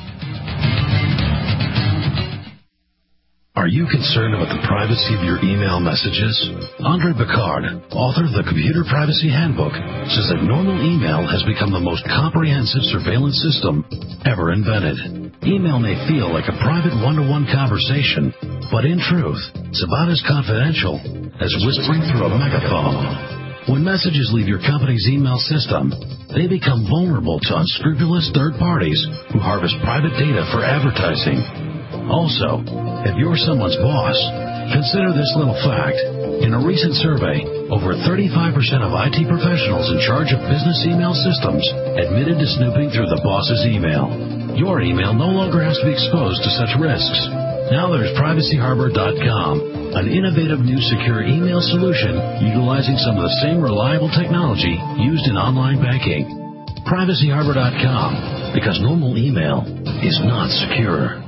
Are you concerned about the privacy of your email messages? Andre Picard, author of the Computer Privacy Handbook, says that normal email has become the most comprehensive surveillance system ever invented. Email may feel like a private one-to-one conversation, but in truth, it's about as confidential as whispering through a megaphone. When messages leave your company's email system, they become vulnerable to unscrupulous third parties who harvest private data for advertising. Also, if you're someone's boss, consider this little fact. In a recent survey, over 35% of IT professionals in charge of business email systems admitted to snooping through the boss's email. Your email no longer has to be exposed to such risks. Now there's PrivacyHarbor.com, an innovative new secure email solution utilizing some of the same reliable technology used in online banking. PrivacyHarbor.com, because normal email is not secure.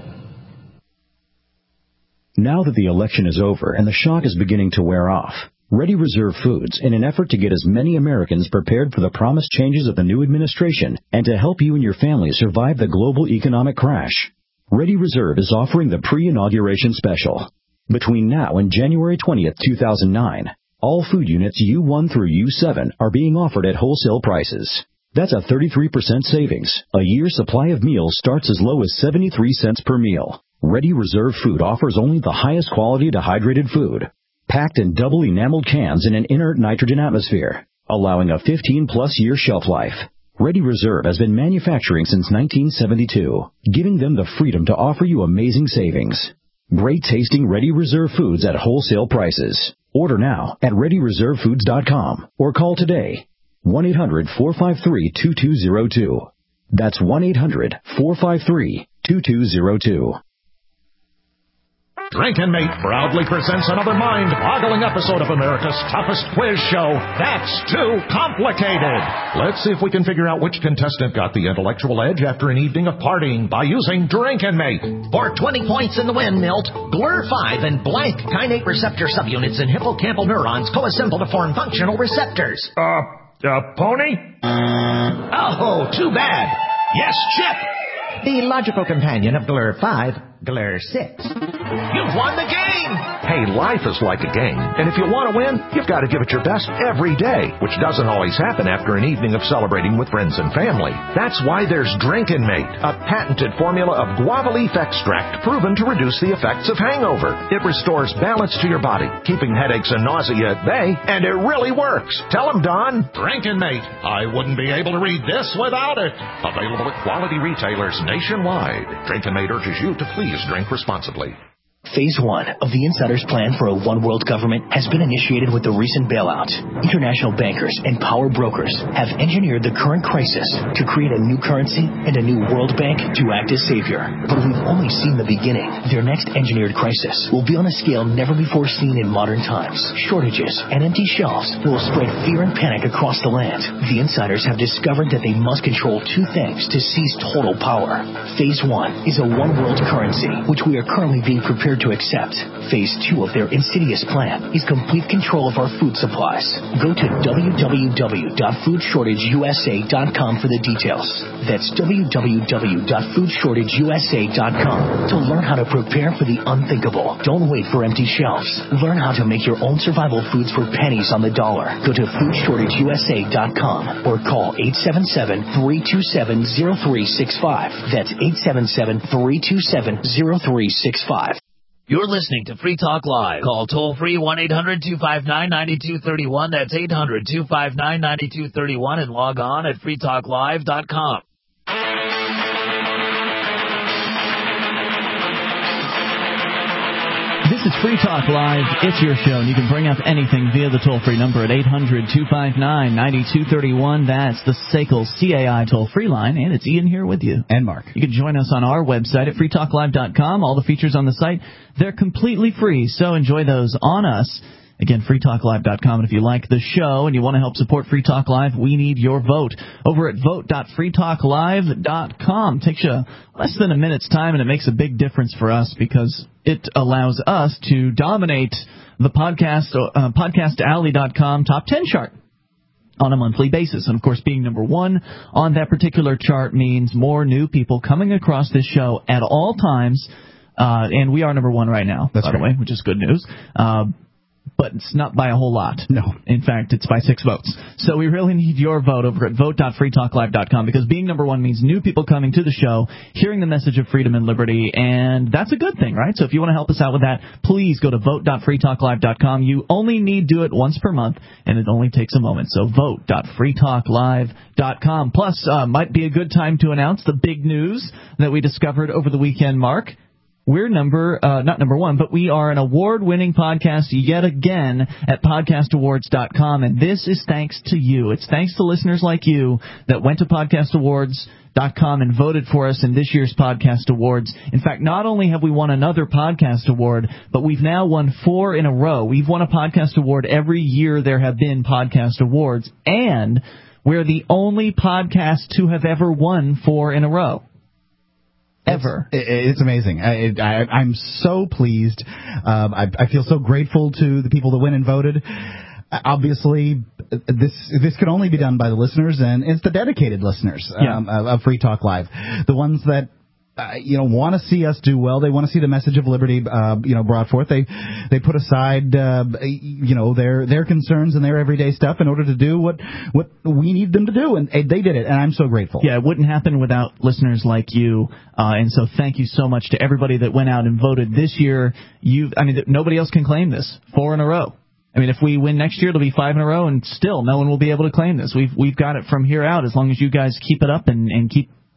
Now that the election is over and the shock is beginning to wear off, Ready Reserve Foods, in an effort to get as many Americans prepared for the promised changes of the new administration and to help you and your family survive the global economic crash, Ready Reserve is offering the pre-inauguration special. Between now and January 20th, 2009, all food units U1 through U7 are being offered at wholesale prices. That's a 33% savings. A year's supply of meals starts as low as 73 cents per meal. Ready Reserve Food offers only the highest quality dehydrated food, packed in double enameled cans in an inert nitrogen atmosphere, allowing a 15-plus year shelf life. Ready Reserve has been manufacturing since 1972, giving them the freedom to offer you amazing savings. Great tasting Ready Reserve Foods at wholesale prices. Order now at ReadyReserveFoods.com or call today. 1-800-453-2202. That's 1-800-453-2202. Drinkin' Mate proudly presents another mind-boggling episode of America's toughest quiz show, That's Too Complicated. Let's see if we can figure out which contestant got the intellectual edge after an evening of partying by using Drinkin' Mate. For 20 points in the win, Milt, GLUR5 and blank kainate receptor subunits in hippocampal neurons co-assemble to form functional receptors. Pony? Oh, too bad. Yes, Chip. The logical companion of GLUR5, GLUR6. You've won the game! Hey, life is like a game, and if you want to win, you've got to give it your best every day, which doesn't always happen after an evening of celebrating with friends and family. That's why there's Drinkin' Mate, a patented formula of guava leaf extract proven to reduce the effects of hangover. It restores balance to your body, keeping headaches and nausea at bay, and it really works. Tell them, Don. Drinkin' Mate. I wouldn't be able to read this without it. Available at quality retailers nationwide. Drinkin' Mate urges you to please drink responsibly. Phase 1 of the Insider's plan for a one-world government has been initiated with the recent bailout. International bankers and power brokers have engineered the current crisis to create a new currency and a new World Bank to act as savior. But we've only seen the beginning. Their next engineered crisis will be on a scale never before seen in modern times. Shortages and empty shelves will spread fear and panic across the land. The Insiders have discovered that they must control two things to seize total power. Phase 1 is a one-world currency, which we are currently being prepared to accept. Phase 2 of their insidious plan is complete control of our food supplies. Go to www.foodshortageusa.com for the details. That's www.foodshortageusa.com to learn how to prepare for the unthinkable. Don't wait for empty shelves. Learn how to make your own survival foods for pennies on the dollar. Go to foodshortageusa.com or call 877-327-0365. That's 877-327-0365. You're listening to Free Talk Live. Call toll-free 1-800-259-9231. That's 800-259-9231 and log on at freetalklive.com. This is Free Talk Live. It's your show, and you can bring up anything via the toll-free number at 800-259-9231. That's the SACL CAI toll-free line, and it's Ian here with you. And Mark. You can join us on our website at freetalklive.com. All the features on the site, they're completely free, so enjoy those on us. Again, freetalklive.com. And if you like the show and you want to help support Free Talk Live, we need your vote over at vote.freetalklive.com. Takes you less than a minute's time, and it makes a big difference for us because it allows us to dominate the podcastalley.com top 10 chart on a monthly basis. And, of course, being number one on that particular chart means more new people coming across this show at all times. And we are number one right now, by the way, which is good news. But it's not by a whole lot. No. In fact, it's by 6 votes. So we really need your vote over at vote.freetalklive.com because being number one means new people coming to the show, hearing the message of freedom and liberty, and that's a good thing, right? So if you want to help us out with that, please go to vote.freetalklive.com. You only need to do it once per month, and it only takes a moment. So vote.freetalklive.com. Plus, might be a good time to announce the big news that we discovered over the weekend, Mark. We're not number one, but we are an award-winning podcast yet again at podcastawards.com, and this is thanks to you. It's thanks to listeners like you that went to podcastawards.com and voted for us in this year's Podcast Awards. In fact, not only have we won another podcast award, but we've now won 4 in a row. We've won a podcast award every year there have been podcast awards, and we're the only podcast to have ever won 4 in a row. Ever. It's amazing. I'm so pleased. I feel so grateful to the people that went and voted. Obviously, this can only be done by the listeners, and it's the dedicated listeners of Free Talk Live, the ones that want to see us do well. They want to see the message of liberty, brought forth. They put aside, their concerns and their everyday stuff in order to do what we need them to do, and they did it. And I'm so grateful. Yeah, it wouldn't happen without listeners like you. And so thank you so much to everybody that went out and voted this year. Nobody else can claim this 4 in a row. I mean, if we win next year, it'll be 5 in a row, and still no one will be able to claim this. We've got it from here out as long as you guys keep it up and keep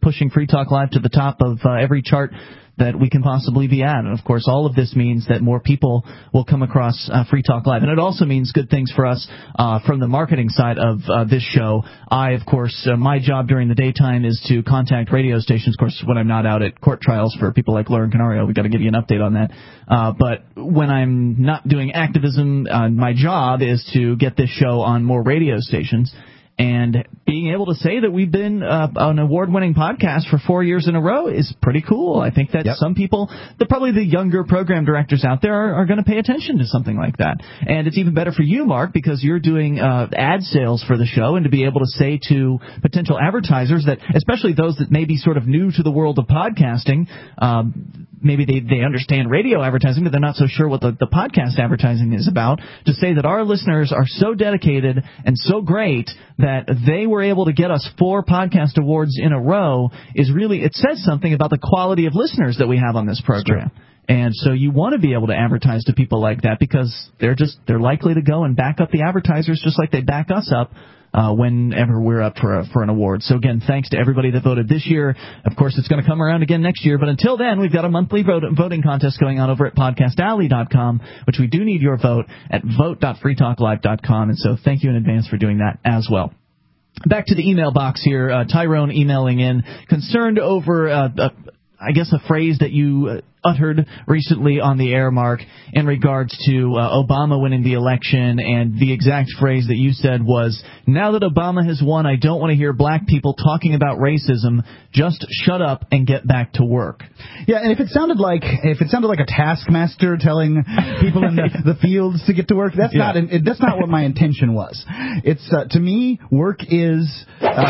pushing Free Talk Live to the top of every chart that we can possibly be at. And, of course, all of this means that more people will come across Free Talk Live. And it also means good things for us from the marketing side of this show. Of course, my job during the daytime is to contact radio stations. Of course, when I'm not out at court trials for people like Lauren Canario, we've got to give you an update on that. But when I'm not doing activism, my job is to get this show on more radio stations. And being able to say that we've been an award-winning podcast for 4 years in a row is pretty cool. I think that some people, probably the younger program directors out there, are going to pay attention to something like that. And it's even better for you, Mark, because you're doing ad sales for the show, and to be able to say to potential advertisers that, especially those that may be sort of new to the world of podcasting, maybe they understand radio advertising, but they're not so sure what the podcast advertising is about, to say that our listeners are so dedicated and so great that they were able to get us 4 podcast awards in a row is really, it says something about the quality of listeners that we have on this program. And so you want to be able to advertise to people like that, because they're likely to go and back up the advertisers just like they back us up whenever we're up for an award. So, again, thanks to everybody that voted this year. Of course, it's going to come around again next year. But until then, we've got a monthly voting contest going on over at podcastalley.com, which we do need your vote at vote.freetalklive.com. And so thank you in advance for doing that as well. Back to the email box here. Tyrone emailing in, concerned over, I guess, a phrase that you uttered recently on the air, Mark, in regards to Obama winning the election, and the exact phrase that you said was, now that Obama has won, I don't want to hear black people talking about racism. Just shut up and get back to work. Yeah, and if it sounded like a taskmaster telling people in the fields to get to work, that's not what my intention was. It's to me, work is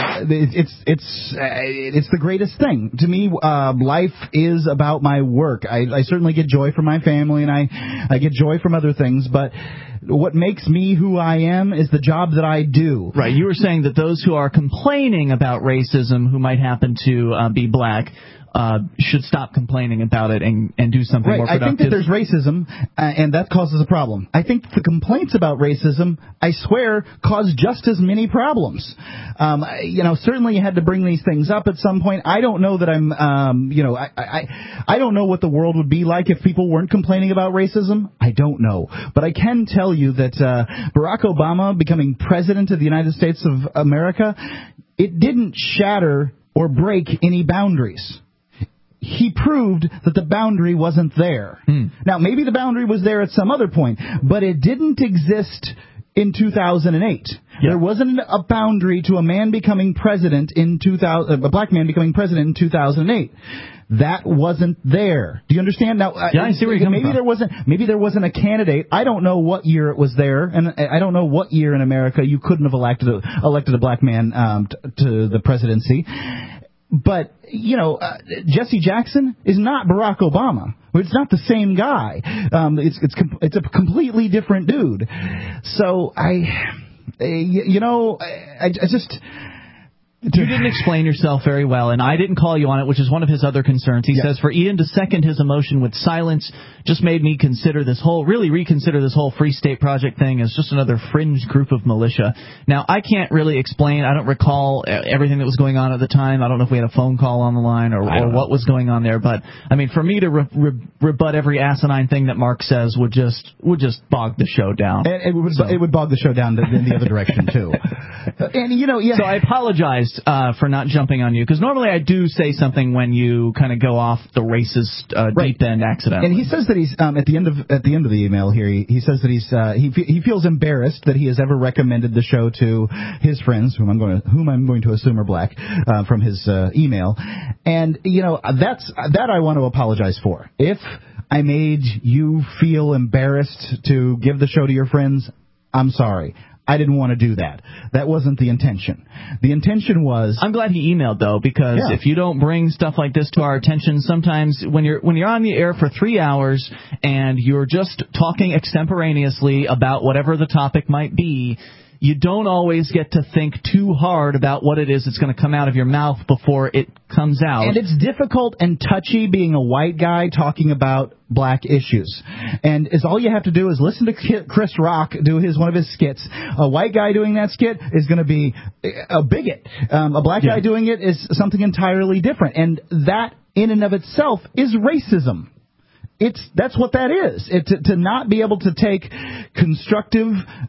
it's the greatest thing. To me, life is about my work. I certainly get joy from my family, and I get joy from other things, but what makes me who I am is the job that I do. Right. You were saying that those who are complaining about racism, who might happen to be black, should stop complaining about it and do something more productive. I think that there's racism, and that causes a problem. I think the complaints about racism, I swear, cause just as many problems. Certainly you had to bring these things up at some point. I don't know that I don't know what the world would be like if people weren't complaining about racism. I don't know. But I can tell you that Barack Obama becoming president of the United States of America, it didn't shatter or break any boundaries. He proved that the boundary wasn't there. Now, maybe the boundary was there at some other point, but it didn't exist in 2008. Yeah. There wasn't a boundary to a man becoming president a black man becoming president in 2008. That wasn't there. Do you understand? Now, I see where you're coming from. Maybe there wasn't a candidate. I don't know what year it was there, and I don't know what year in America you couldn't have elected a black man to the presidency. But, Jesse Jackson is not Barack Obama. It's not the same guy. It's a completely different dude. So I just... You didn't explain yourself very well, and I didn't call you on it, which is one of his other concerns. He says, for Ian to second his emotion with silence just made me reconsider this whole Free State Project thing as just another fringe group of militia. Now, I can't really explain. I don't recall everything that was going on at the time. I don't know if we had a phone call on the line or what was going on there. But, I mean, for me to rebut every asinine thing that Mark says would just bog the show down. And it would bog the show down in the other direction, too. And, So I apologize for not jumping on you, because normally I do say something when you kind of go off the racist deep end accidentally. And he says that he's at the end of the email here. He says that he feels embarrassed that he has ever recommended the show to his friends, whom I'm going to assume are black, from his email. And that I want to apologize for. If I made you feel embarrassed to give the show to your friends, I'm sorry. I didn't want to do that. That wasn't the intention. The intention was... I'm glad he emailed, though, because if you don't bring stuff like this to our attention, sometimes when you're on the air for 3 hours and you're just talking extemporaneously about whatever the topic might be, you don't always get to think too hard about what it is that's going to come out of your mouth before it comes out. And it's difficult and touchy being a white guy talking about black issues. And all you have to do is listen to Chris Rock do one of his skits. A white guy doing that skit is going to be a bigot. A black guy doing it is something entirely different. And that, in and of itself, is racism. That's what that is. To not be able to take constructive,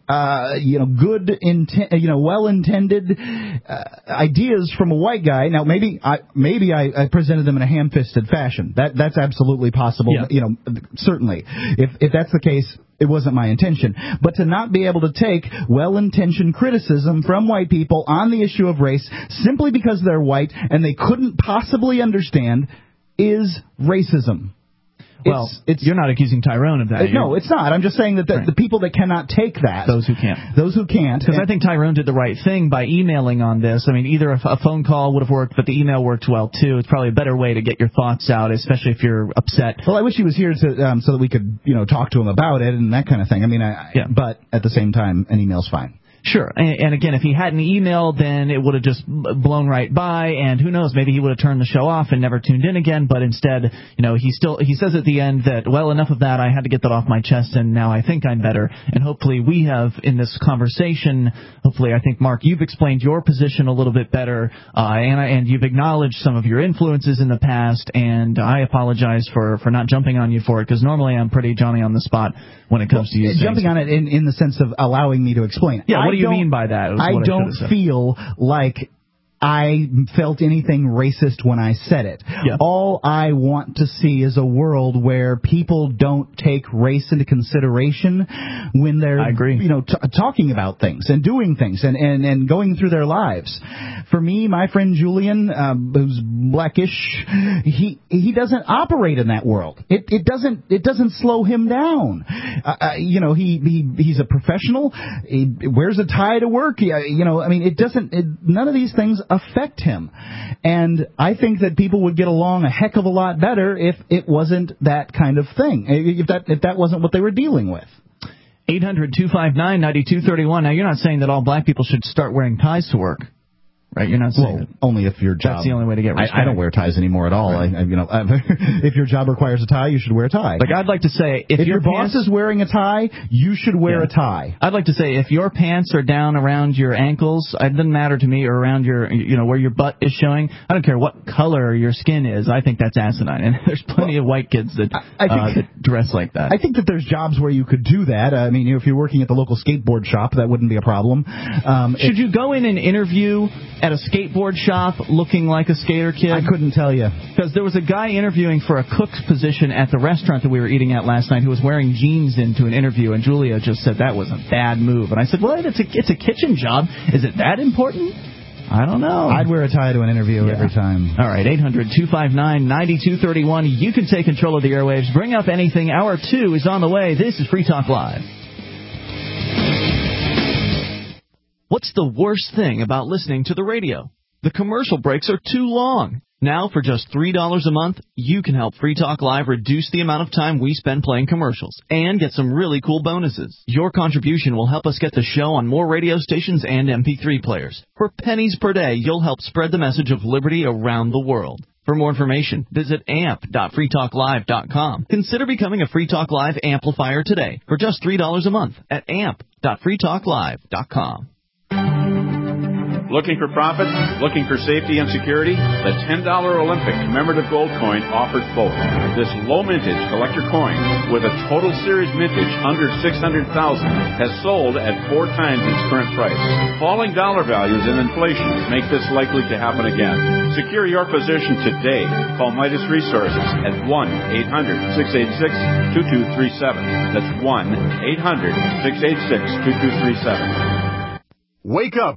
good intent, well-intended ideas from a white guy. Now, maybe I presented them in a ham-fisted fashion. That's absolutely possible. Yeah. Certainly, if that's the case, it wasn't my intention. But to not be able to take well-intentioned criticism from white people on the issue of race simply because they're white and they couldn't possibly understand is racism. Well, you're not accusing Tyrone of that. No, it's not. I'm just saying that the people that cannot take that. Those who can't. Because I think Tyrone did the right thing by emailing on this. I mean, either a phone call would have worked, but the email worked well, too. It's probably a better way to get your thoughts out, especially if you're upset. Well, I wish he was here so that we could, talk to him about it and that kind of thing. I mean, but at the same time, an email's fine. Sure. And again, if he hadn't emailed, then it would have just blown right by, and who knows, maybe he would have turned the show off and never tuned in again, but instead, he says at the end that, well, enough of that, I had to get that off my chest, and now I think I'm better, and hopefully we have, in this conversation, I think, Mark, you've explained your position a little bit better, and you've acknowledged some of your influences in the past, and I apologize for not jumping on you for it, because normally I'm pretty Johnny on the spot when it comes to you. Jumping on it in the sense of allowing me to explain. Yeah, what do you mean by that? I don't feel like I felt anything racist when I said it. Yeah. All I want to see is a world where people don't take race into consideration when they're talking about things and doing things and going through their lives. For me, my friend Julian, who's blackish, he doesn't operate in that world. It doesn't slow him down. He's a professional. He wears a tie to work. None of these things affect him. And I think that people would get along a heck of a lot better if it wasn't that kind of thing, if that wasn't what they were dealing with. 800-259-9231. Now, you're not saying that all black people should start wearing ties to work. Right, you're not saying only if your job. That's the only way to get respect. I don't wear ties anymore at all. Right. If your job requires a tie, you should wear a tie. Like, I'd like to say, if your boss is wearing a tie, you should wear a tie. I'd like to say, if your pants are down around your ankles, it doesn't matter to me, or around your, where your butt is showing. I don't care what color your skin is. I think that's asinine. And there's plenty of white kids that dress like that. I think that there's jobs where you could do that. I mean, if you're working at the local skateboard shop, that wouldn't be a problem. Should you go in and interview at a skateboard shop looking like a skater kid? I couldn't tell you. Because there was a guy interviewing for a cook's position at the restaurant that we were eating at last night who was wearing jeans into an interview, and Julia just said that was a bad move. And I said, well, it's a kitchen job. Is it that important? I don't know. I'd wear a tie to an interview every time. All right, 800-259-9231. You can take control of the airwaves. Bring up anything. Hour 2 is on the way. This is Free Talk Live. What's the worst thing about listening to the radio? The commercial breaks are too long. Now, for just $3 a month, you can help Free Talk Live reduce the amount of time we spend playing commercials and get some really cool bonuses. Your contribution will help us get the show on more radio stations and MP3 players. For pennies per day, you'll help spread the message of liberty around the world. For more information, visit amp.freetalklive.com. Consider becoming a Free Talk Live amplifier today for just $3 a month at amp.freetalklive.com. Looking for profit? Looking for safety and security? The $10 Olympic commemorative gold coin offers both. This low mintage collector coin with a total series mintage under $600,000 has sold at 4 times its current price. Falling dollar values and inflation make this likely to happen again. Secure your position today. Call Midas Resources at 1-800-686-2237. That's 1-800-686-2237. Wake up